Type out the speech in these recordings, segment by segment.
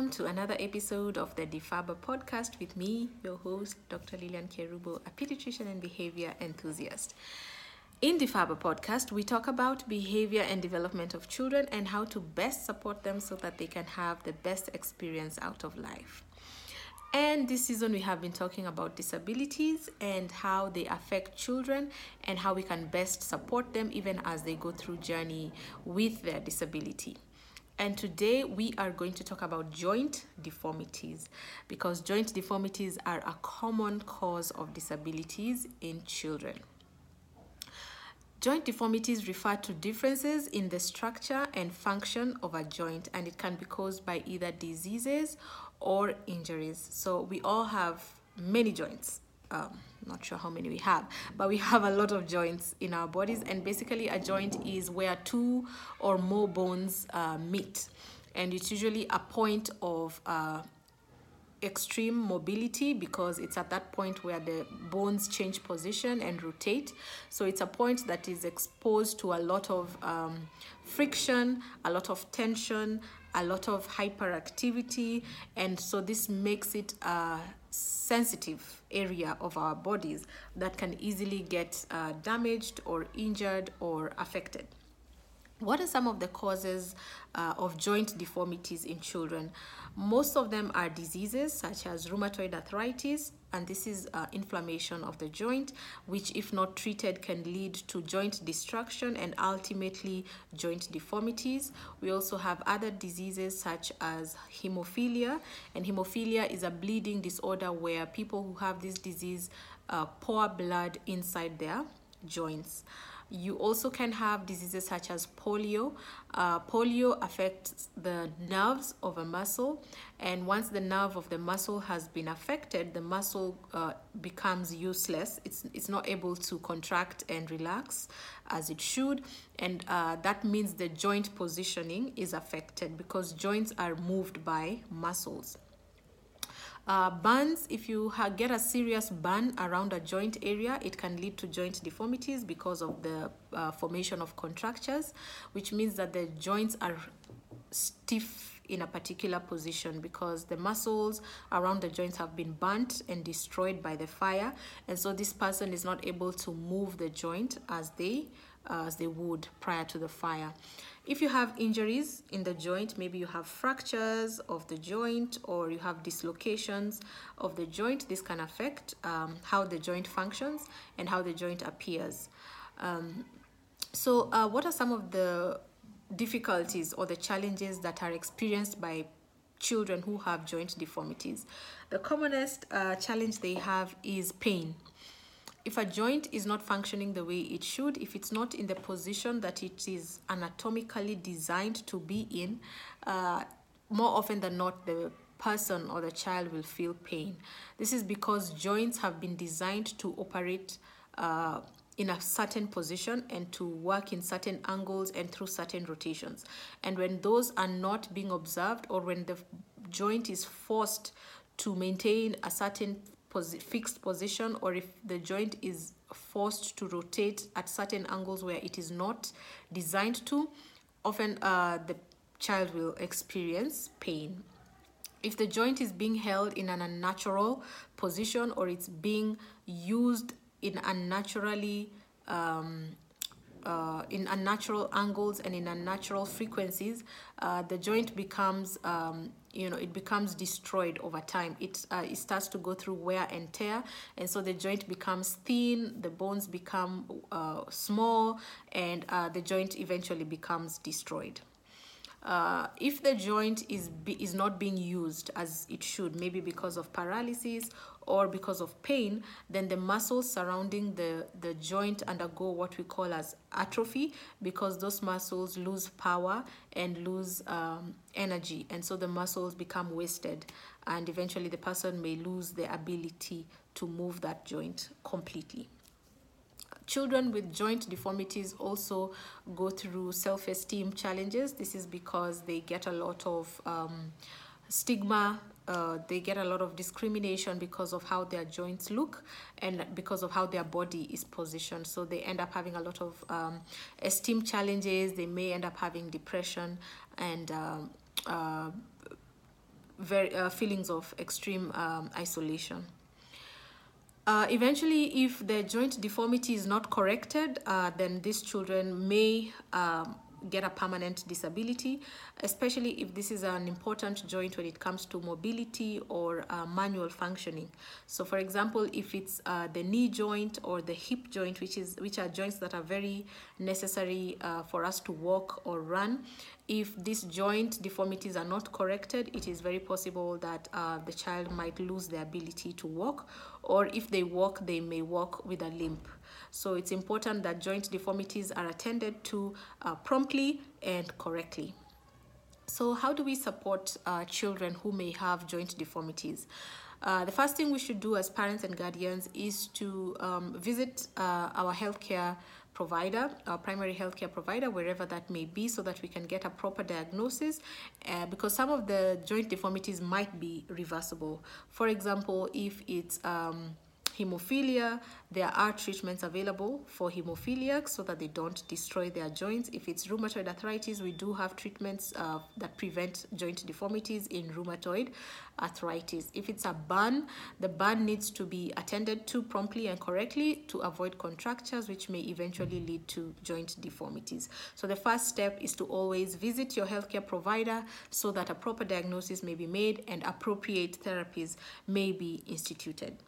welcome to another episode of the DIFABA podcast with me, your host, Dr. Lilian Kerubo, a pediatrician and behavior enthusiast. In DIFABA podcast, we talk about behavior and development of children and how to best support them so that they can have the best experience out of life. And this season, we have been talking about disabilities and how they affect children and how we can best support them even as they go through journey with their disability. And today we are going to talk about joint deformities because joint deformities are a common cause of disabilities in children. Joint deformities refer to differences in the structure and function of a joint, and it can be caused by either diseases or injuries. So we all have many joints. Not sure how many we have, but we have a lot of joints in our bodies, and basically a joint is where two or more bones meet, and it's usually a point of extreme mobility because it's at that point where the bones change position and rotate. So it's a point that is exposed to a lot of friction, a lot of tension, a lot of hyperactivity, and so this makes it a sensitive area of our bodies that can easily get damaged or injured or affected. What are some of the causes of joint deformities in children? Most of them are diseases such as rheumatoid arthritis, and this is inflammation of the joint, which if not treated can lead to joint destruction and ultimately joint deformities. We also have other diseases such as hemophilia, and hemophilia is a bleeding disorder where people who have this disease pour blood inside their joints. You also can have diseases such as polio. Polio affects the nerves of a muscle, and once the nerve of the muscle has been affected, the muscle becomes useless. It's not able to contract and relax as it should, and that means the joint positioning is affected because joints are moved by muscles. Burns, if you get a serious burn around a joint area, it can lead to joint deformities because of the formation of contractures, which means that the joints are stiff in a particular position because the muscles around the joints have been burnt and destroyed by the fire, and so this person is not able to move the joint as they would prior to the fire. If you have injuries in the joint, maybe you have fractures of the joint or you have dislocations of the joint, this can affect how the joint functions and how the joint appears. So what are some of the difficulties or the challenges that are experienced by children who have joint deformities? The commonest challenge they have is pain. If a joint is not functioning the way it should, if it's not in the position that it is anatomically designed to be in, more often than not, the person or the child will feel pain. This is because joints have been designed to operate in a certain position and to work in certain angles and through certain rotations. And when those are not being observed, or when the joint is forced to maintain a certain fixed position, or if the joint is forced to rotate at certain angles where it is not designed to, often the child will experience pain. If the joint is being held in an unnatural position, or it's being used in unnaturally in unnatural angles and in unnatural frequencies, the joint becomes it becomes destroyed over time. It starts to go through wear and tear, and so the joint becomes thin, the bones become small, and the joint eventually becomes destroyed. If the joint is not being used as it should, maybe because of paralysis or because of pain, then the muscles surrounding the joint undergo what we call as atrophy, because those muscles lose power and lose energy, and so the muscles become wasted, and eventually the person may lose the ability to move that joint completely. Children with joint deformities also go through self-esteem challenges. This is because they get a lot of stigma, they get a lot of discrimination because of how their joints look and because of how their body is positioned. So they end up having a lot of esteem challenges. They may end up having depression and very feelings of extreme isolation. Eventually, if the joint deformity is not corrected, then these children may get a permanent disability, especially if this is an important joint when it comes to mobility or manual functioning. So for example, if it's the knee joint or the hip joint, which are joints that are very necessary for us to walk or run, if these joint deformities are not corrected, it is very possible that the child might lose the ability to walk, or if they walk, they may walk with a limp. So it's important that joint deformities are attended to promptly and correctly. So how do we support children who may have joint deformities? The first thing we should do as parents and guardians is to visit our healthcare provider, our primary healthcare provider, wherever that may be, so that we can get a proper diagnosis, because some of the joint deformities might be reversible. For example, if it's hemophilia, there are treatments available for hemophiliacs so that they don't destroy their joints. If it's rheumatoid arthritis, we do have treatments that prevent joint deformities in rheumatoid arthritis. If it's a burn, the burn needs to be attended to promptly and correctly to avoid contractures, which may eventually lead to joint deformities. So the first step is to always visit your healthcare provider so that a proper diagnosis may be made and appropriate therapies may be instituted.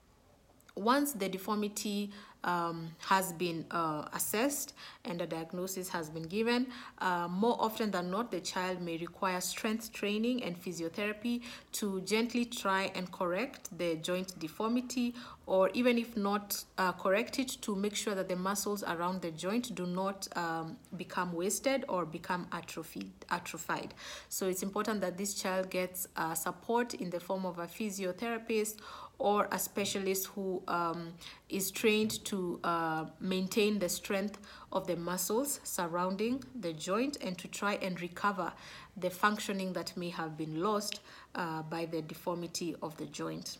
Once the deformity has been assessed and a diagnosis has been given, more often than not, the child may require strength training and physiotherapy to gently try and correct the joint deformity, or even if not correct it, to make sure that the muscles around the joint do not become wasted or become atrophied. So it's important that this child gets support in the form of a physiotherapist or a specialist who is trained to maintain the strength of the muscles surrounding the joint and to try and recover the functioning that may have been lost by the deformity of the joint.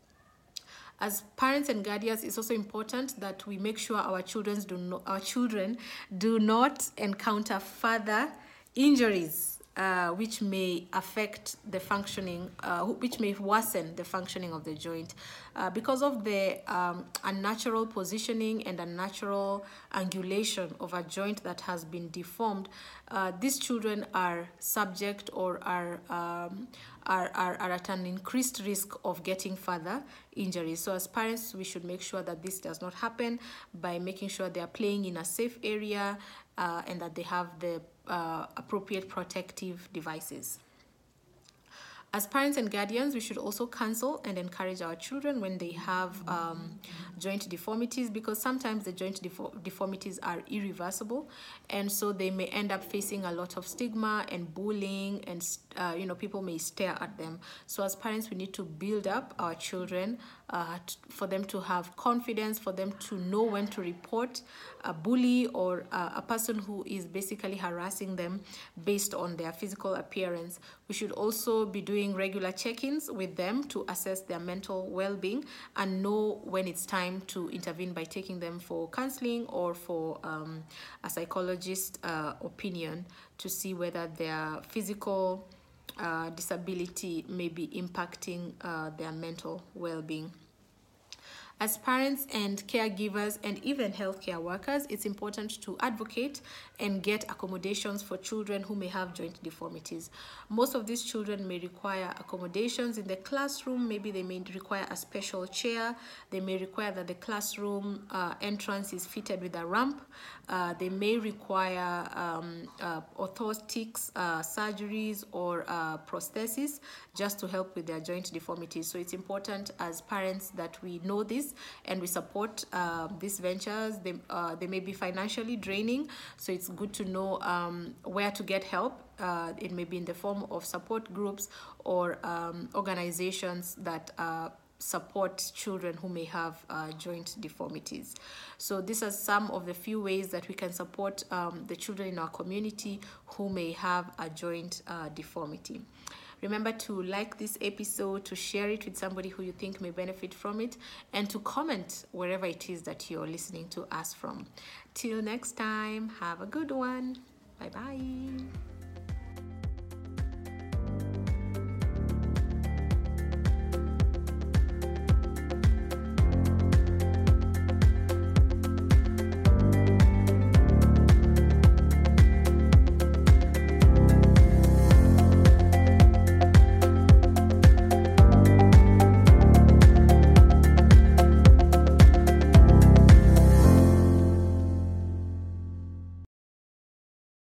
As parents and guardians, it's also important that we make sure our children do not encounter further injuries which may affect the functioning, which may worsen the functioning of the joint. Because of the unnatural positioning and unnatural angulation of a joint that has been deformed, these children are subject or are at an increased risk of getting further injuries. So as parents, we should make sure that this does not happen by making sure they are playing in a safe area and that they have the appropriate protective devices. As parents and guardians, we should also counsel and encourage our children when they have joint deformities, because sometimes the joint deformities are irreversible, and so they may end up facing a lot of stigma and bullying, and people may stare at them. So as parents, we need to build up our children for them to have confidence, for them to know when to report a bully or a person who is basically harassing them based on their physical appearance. We should also be doing regular check-ins with them to assess their mental well-being and know when it's time to intervene by taking them for counseling or for a psychologist's opinion to see whether their physical disability may be impacting their mental well-being. As parents and caregivers and even healthcare workers, it's important to advocate and get accommodations for children who may have joint deformities. Most of these children may require accommodations in the classroom. Maybe they may require a special chair. They may require that the classroom entrance is fitted with a ramp. They may require orthotics, surgeries, or prosthesis just to help with their joint deformities. So it's important as parents that we know this and we support these ventures. They may be financially draining, so it's good to know where to get help. It may be in the form of support groups or organizations that support children who may have joint deformities. So these are some of the few ways that we can support the children in our community who may have a joint deformity. Remember to like this episode, to share it with somebody who you think may benefit from it, and to comment wherever it is that you're listening to us from. Till next time, have a good one. Bye-bye.